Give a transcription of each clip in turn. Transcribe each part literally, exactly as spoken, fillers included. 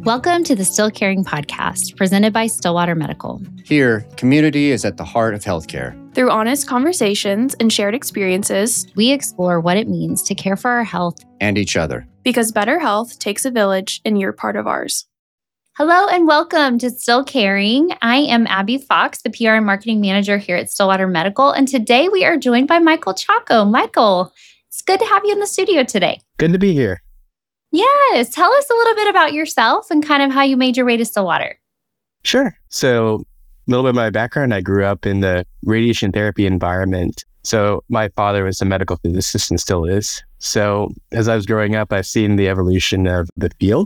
Welcome to the Still Caring podcast, presented by Stillwater Medical. Here, community is at the heart of healthcare. Through honest conversations and shared experiences, we explore what it means to care for our health and each other. Because better health takes a village, and you're part of ours. Hello and welcome to Still Caring. I am Abby Fox, the P R and Marketing Manager here at Stillwater Medical, and today we are joined by Michael Chaco. Michael, it's good to have you in the studio today. Good to be here. Yes. Tell us a little bit about yourself and kind of how you made your way to Stillwater. Sure. So a little bit of my background, I grew up in the radiation therapy environment. So my father was a medical physicist and still is. So as I was growing up, I've seen the evolution of the field.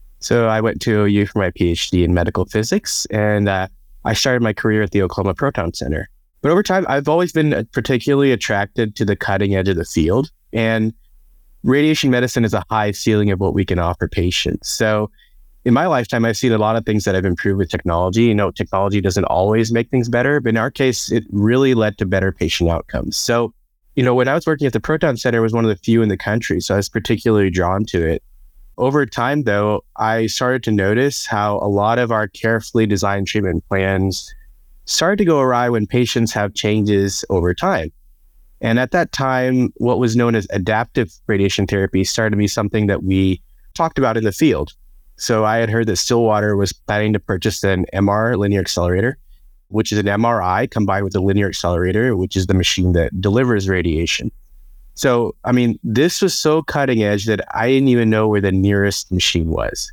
So I went to O U for my PhD in medical physics, and uh, I started my career at the Oklahoma Proton Center. But over time, I've always been particularly attracted to the cutting edge of the field, and radiation medicine is a high ceiling of what we can offer patients. So in my lifetime, I've seen a lot of things that have improved with technology. You know, technology doesn't always make things better, but in our case, it really led to better patient outcomes. So, you know, when I was working at the Proton Center, it was one of the few in the country, so I was particularly drawn to it. Over time, though, I started to notice how a lot of our carefully designed treatment plans started to go awry when patients have changes over time. And at that time, what was known as adaptive radiation therapy started to be something that we talked about in the field. So I had heard that Stillwater was planning to purchase an M R linear accelerator, which is an M R I combined with a linear accelerator, which is the machine that delivers radiation. So, I mean, this was so cutting edge that I didn't even know where the nearest machine was.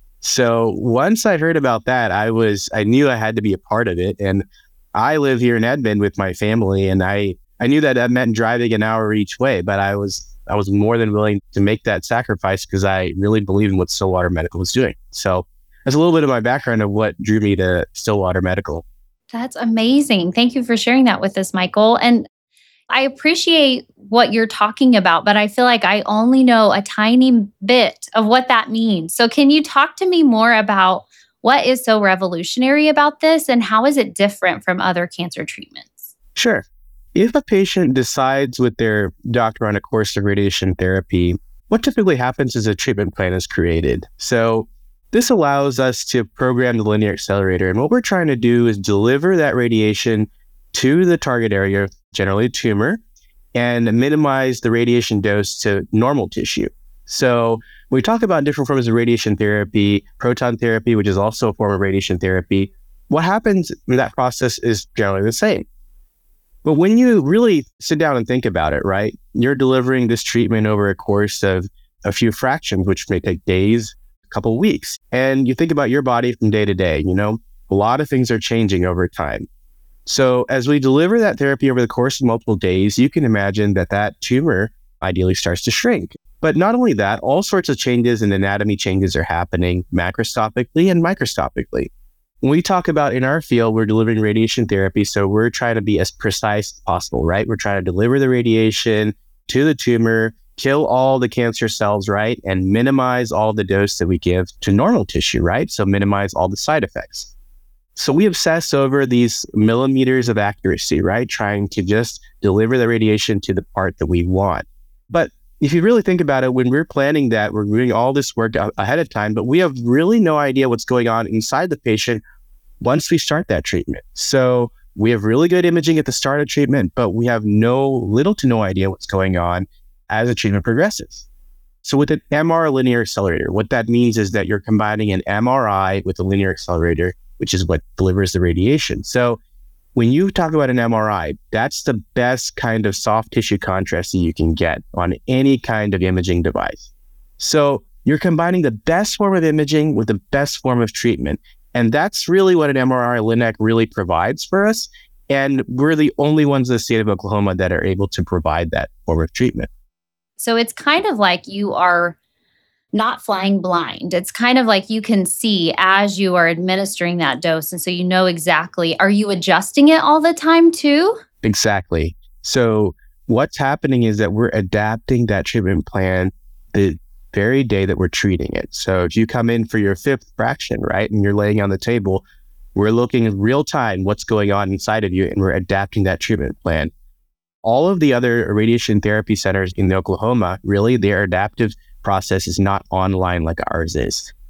So once I heard about that, I was, I knew I had to be a part of it. And I live here in Edmond with my family, and I, I knew that that meant driving an hour each way, but I was, I was more than willing to make that sacrifice because I really believed in what Stillwater Medical was doing. So that's a little bit of my background of what drew me to Stillwater Medical. That's amazing. Thank you for sharing that with us, Michael. And I appreciate what you're talking about, but I feel like I only know a tiny bit of what that means. So can you talk to me more about what is so revolutionary about this and how is it different from other cancer treatments? Sure. If a patient decides with their doctor on a course of radiation therapy, what typically happens is a treatment plan is created. So this allows us to program the linear accelerator. And what we're trying to do is deliver that radiation to the target area, generally tumor, and minimize the radiation dose to normal tissue. So when we talk about different forms of radiation therapy, proton therapy, which is also a form of radiation therapy, what happens in that process is generally the same. But when you really sit down and think about it, right, you're delivering this treatment over a course of a few fractions, which may take days, a couple of weeks. And you think about your body from day to day, you know, a lot of things are changing over time. So as we deliver that therapy over the course of multiple days, you can imagine that that tumor ideally starts to shrink. But not only that, all sorts of changes in anatomy changes are happening macroscopically and microscopically. When we talk about in our field, we're delivering radiation therapy, so we're trying to be as precise as possible, right? We're trying to deliver the radiation to the tumor, kill all the cancer cells, right? And minimize all the dose that we give to normal tissue, right? So minimize all the side effects. So we obsess over these millimeters of accuracy, right? Trying to just deliver the radiation to the part that we want. But if you really think about it, when we're planning that, we're doing all this work ahead of time, but we have really no idea what's going on inside the patient once we start that treatment. So we have really good imaging at the start of treatment, but we have no, little to no idea what's going on as the treatment progresses. So with an M R linear accelerator, what that means is that you're combining an M R I with a linear accelerator, which is what delivers the radiation. So when you talk about an M R I, that's the best kind of soft tissue contrast that you can get on any kind of imaging device. So you're combining the best form of imaging with the best form of treatment. And that's really what an M R I Linac really provides for us. And we're the only ones in the state of Oklahoma that are able to provide that form of treatment. So it's kind of like you are not flying blind. It's kind of like you can see as you are administering that dose. And so you know exactly, are you adjusting it all the time too? Exactly. So what's happening is that we're adapting that treatment plan the very day that we're treating it. So if you come in for your fifth fraction, right, and you're laying on the table, we're looking in real time what's going on inside of you, and we're adapting that treatment plan. All of the other radiation therapy centers in Oklahoma, really, their adaptive process is not online like ours is.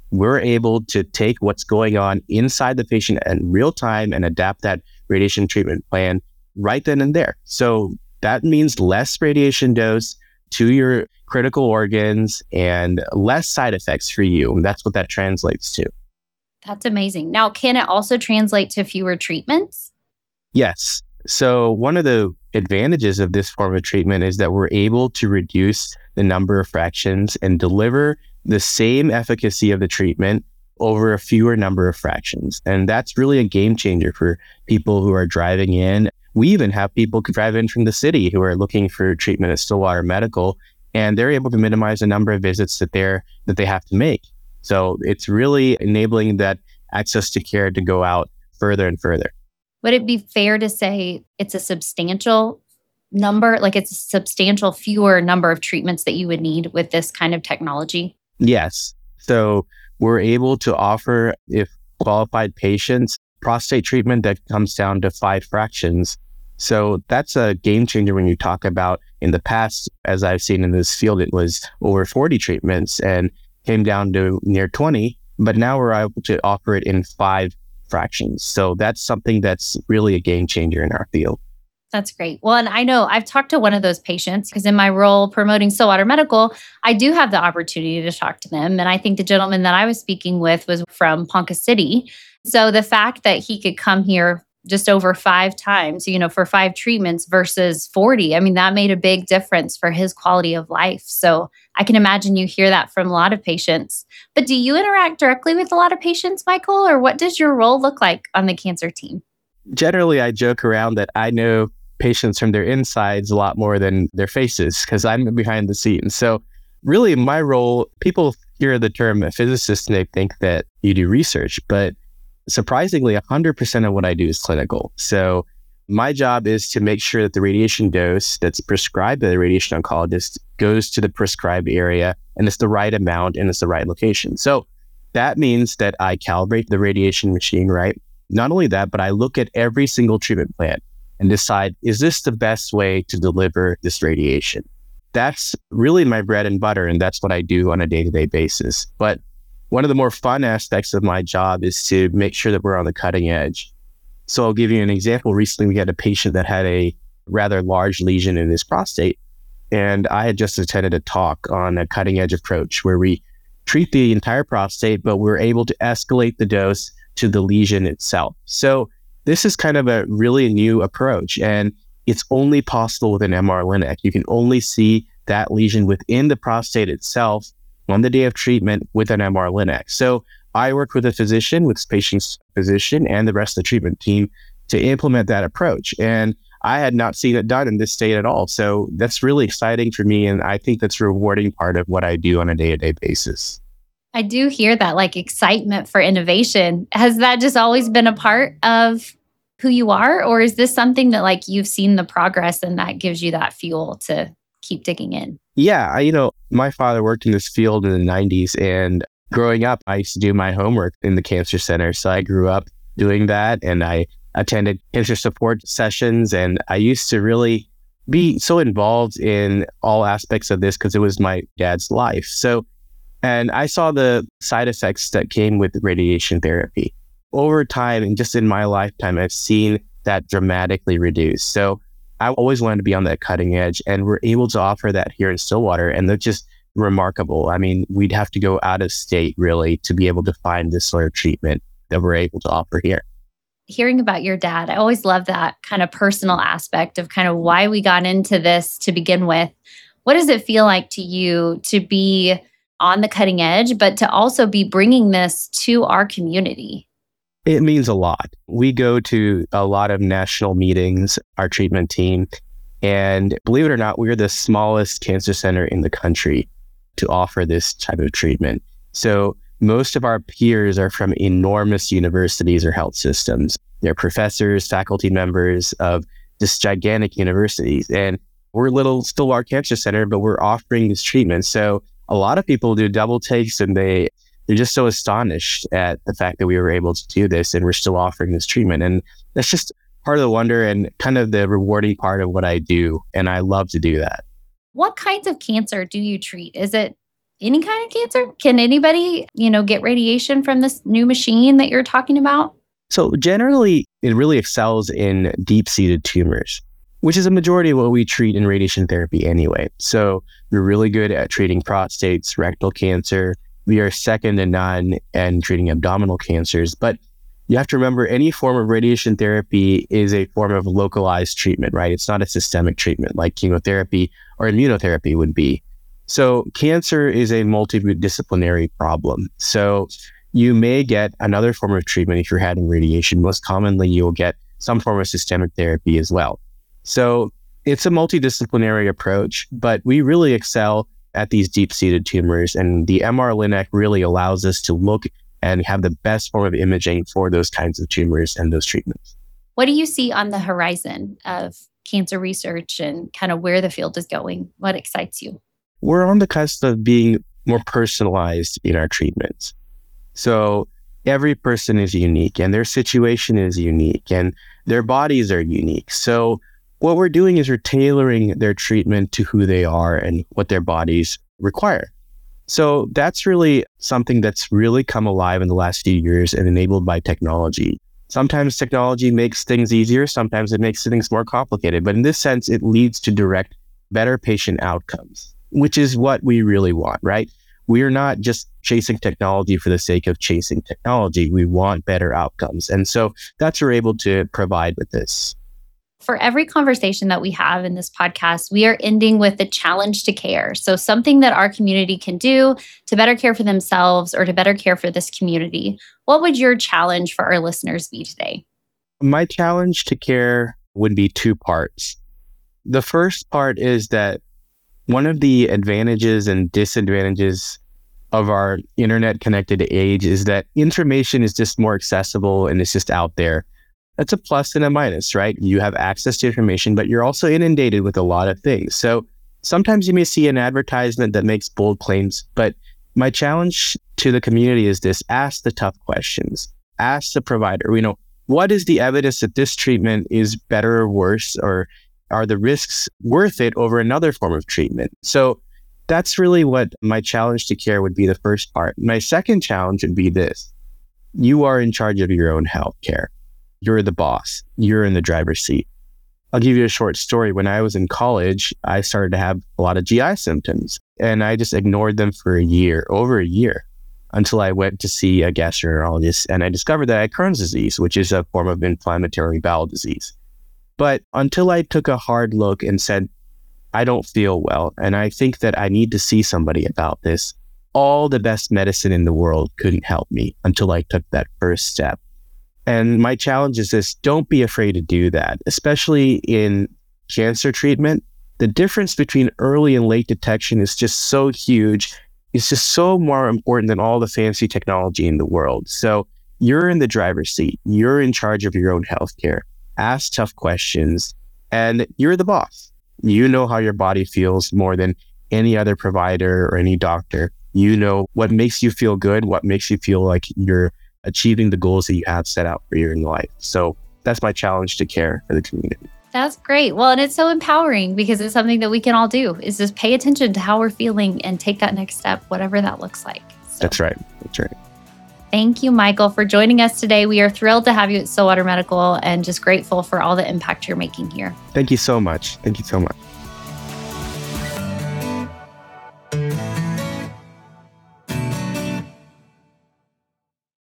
we're able to take what's going on inside the patient in real time and adapt that radiation treatment plan right then and there. So that means less radiation dose to your critical organs and less side effects for you. And that's what that translates to. That's amazing. Now, can it also translate to fewer treatments? Yes. So one of the advantages of this form of treatment is that we're able to reduce the number of fractions and deliver the same efficacy of the treatment over a fewer number of fractions. And that's really a game changer for people who are driving in. We even have people who drive in from the city who are looking for treatment at Stillwater Medical, and they're able to minimize the number of visits that they're that they have to make. So it's really enabling that access to care to go out further and further. Would it be fair to say it's a substantial number, like it's a substantial fewer number of treatments that you would need with this kind of technology? Yes. So we're able to offer, if qualified patients, prostate treatment that comes down to five fractions. So that's a game changer when you talk about in the past, as I've seen in this field, it was over forty treatments and came down to near twenty, but now we're able to offer it in five fractions. So that's something that's really a game changer in our field. That's great. Well, and I know I've talked to one of those patients because in my role promoting Stillwater Medical, I do have the opportunity to talk to them. And I think the gentleman that I was speaking with was from Ponca City. So the fact that he could come here just over five times, you know, for five treatments versus forty, I mean, that made a big difference for his quality of life. So I can imagine you hear that from a lot of patients. But do you interact directly with a lot of patients, Michael, or what does your role look like on the cancer team? Generally, I joke around that I know patients from their insides a lot more than their faces because I'm behind the scenes. So really my role, people hear the term physicist and they think that you do research, but surprisingly, one hundred percent of what I do is clinical. So my job is to make sure that the radiation dose that's prescribed by the radiation oncologist goes to the prescribed area and it's the right amount and it's the right location. So that means that I calibrate the radiation machine right. Not only that, but I look at every single treatment plan and decide, is this the best way to deliver this radiation? That's really my bread and butter, and that's what I do on a day-to-day basis. But one of the more fun aspects of my job is to make sure that we're on the cutting edge. So I'll give you an example. Recently, we had a patient that had a rather large lesion in his prostate, and I had just attended a talk on a cutting edge approach where we treat the entire prostate, but we're able to escalate the dose to the lesion itself. So this is kind of a really new approach, and it's only possible with an M R Linac. You can only see that lesion within the prostate itself on the day of treatment with an M R Linac. So I work with a physician, with the patient's physician, and the rest of the treatment team to implement that approach. And I had not seen it done in this state at all. So that's really exciting for me, and I think that's a rewarding part of what I do on a day-to-day basis. I do hear that, like excitement for innovation. Has that just always been a part of who you are? Or is this something that like you've seen the progress and that gives you that fuel to keep digging in? Yeah, I, you know, my father worked in this field in the nineties, and growing up, I used to do my homework in the cancer center. So I grew up doing that, and I attended cancer support sessions, and I used to really be so involved in all aspects of this because it was my dad's life. So, and I saw the side effects that came with radiation therapy. Over time, and just in my lifetime, I've seen that dramatically reduce. So I always wanted to be on that cutting edge, and we're able to offer that here in Stillwater, and they're just remarkable. I mean, we'd have to go out of state really to be able to find this sort of treatment that we're able to offer here. Hearing about your dad, I always love that kind of personal aspect of kind of why we got into this to begin with. What does it feel like to you to be on the cutting edge, but to also be bringing this to our community? It means a lot. We go to a lot of national meetings, our treatment team, and believe it or not, we're the smallest cancer center in the country to offer this type of treatment. So most of our peers are from enormous universities or health systems. They're professors, faculty members of just gigantic universities. And we're a little Stillwater Cancer Center, but we're offering this treatment. So a lot of people do double takes, and they They're just so astonished at the fact that we were able to do this and we're still offering this treatment. And that's just part of the wonder and kind of the rewarding part of what I do. And I love to do that. What kinds of cancer do you treat? Is it any kind of cancer? Can anybody, you know, get radiation from this new machine that you're talking about? So generally, it really excels in deep-seated tumors, which is a majority of what we treat in radiation therapy anyway. So we're really good at treating prostates, rectal cancer. We are second to none in treating abdominal cancers. But you have to remember, any form of radiation therapy is a form of localized treatment, right? It's not a systemic treatment like chemotherapy or immunotherapy would be. So cancer is a multidisciplinary problem. So you may get another form of treatment if you're having radiation. Most commonly, you'll get some form of systemic therapy as well. So it's a multidisciplinary approach, but we really excel at these deep-seated tumors. And the M R-Linac really allows us to look and have the best form of imaging for those kinds of tumors and those treatments. What do you see on the horizon of cancer research and kind of where the field is going? What excites you? We're on the cusp of being more personalized in our treatments. So every person is unique and their situation is unique and their bodies are unique. So what we're doing is we're tailoring their treatment to who they are and what their bodies require. So that's really something that's really come alive in the last few years and enabled by technology. Sometimes technology makes things easier, sometimes it makes things more complicated, but in this sense, it leads to direct, better patient outcomes, which is what we really want, right? We're not just chasing technology for the sake of chasing technology. We want better outcomes. And so that's what we're able to provide with this. For every conversation that we have in this podcast, we are ending with a challenge to care. So something that our community can do to better care for themselves or to better care for this community. What would your challenge for our listeners be today? My challenge to care would be two parts. The first part is that one of the advantages and disadvantages of our internet connected age is that information is just more accessible and it's just out there. That's a plus and a minus, right? You have access to information, but you're also inundated with a lot of things. So sometimes you may see an advertisement that makes bold claims, but my challenge to the community is this: ask the tough questions. Ask the provider, you know, what is the evidence that this treatment is better or worse, or are the risks worth it over another form of treatment? So that's really what my challenge to care would be, the first part. My second challenge would be this: you are in charge of your own health care. You're the boss. You're in the driver's seat. I'll give you a short story. When I was in college, I started to have a lot of G I symptoms, and I just ignored them for a year, over a year, until I went to see a gastroenterologist, and I discovered that I had Crohn's disease, which is a form of inflammatory bowel disease. But until I took a hard look and said, I don't feel well, and I think that I need to see somebody about this, all the best medicine in the world couldn't help me until I took that first step. And my challenge is this: don't be afraid to do that, especially in cancer treatment. The difference between early and late detection is just so huge. It's just so more important than all the fancy technology in the world. So you're in the driver's seat. You're in charge of your own healthcare. Ask tough questions, and you're the boss. You know how your body feels more than any other provider or any doctor. You know what makes you feel good, what makes you feel like you're achieving the goals that you have set out for your life. So that's my challenge to care for the community. That's great. Well, and it's so empowering because it's something that we can all do, is just pay attention to how we're feeling and take that next step, whatever that looks like. So, That's right. That's right. Thank you, Michael, for joining us today. We are thrilled to have you at Stillwater Medical and just grateful for all the impact you're making here. Thank you so much. Thank you so much.